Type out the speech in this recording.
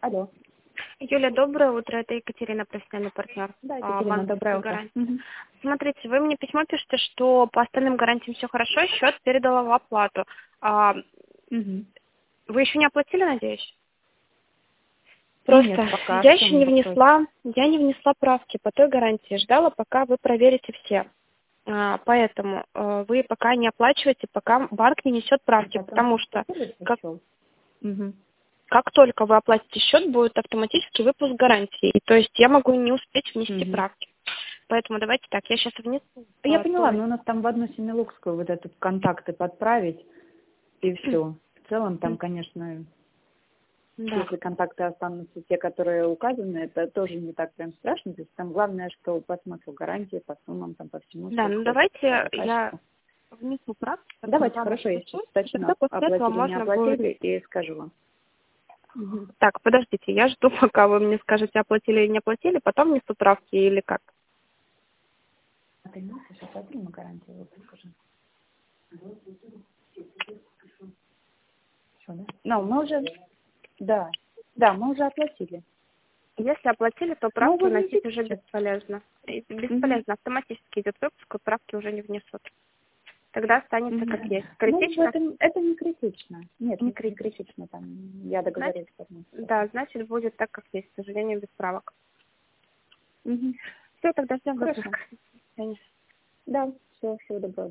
Алло. Юля, доброе утро. Это Екатерина, профессиональный партнер. Да, Екатерина, доброе утро. Смотрите, вы мне письмо пишете, что по остальным гарантиям все хорошо, счет передала в оплату. Вы еще не оплатили, надеюсь? Просто Нет, пока. я еще не внесла правки по той гарантии. Ждала, пока вы проверите все. Поэтому вы пока не оплачиваете, пока банк не несет правки, потому что как только вы оплатите счет, будет автоматически выпуск гарантии. То есть я могу не успеть внести правки. Поэтому давайте так, я сейчас внесу. Я поняла, но у нас там в одну Семилукскую вот этот контакты подправить, и все. В целом там, конечно, если контакты останутся те, которые указаны, это тоже не так прям страшно. То есть там главное, что по смыслу гарантии, по суммам, там по всему. Да, ну давайте я внесу правки. Давайте, хорошо, я сейчас точно оплатили, не оплатили, и скажу вам. Так, подождите, я жду, пока вы мне скажете, оплатили или не оплатили, потом внесу правки или как? А ты носишь, оплатили мы гарантию, вот скажи. Все, да? Ну, мы уже, да, мы уже оплатили. Если оплатили, то правки вносить уже бесполезно. Бесполезно, автоматически идет выпуск, и правки уже не внесут. Тогда останется как есть. Критично? Ну, это не критично. Нет, не критично там. Я договорюсь. Да, значит, будет так, как есть, к сожалению, без правок. Все, тогда ждем выпуска. Да, все, всего доброго.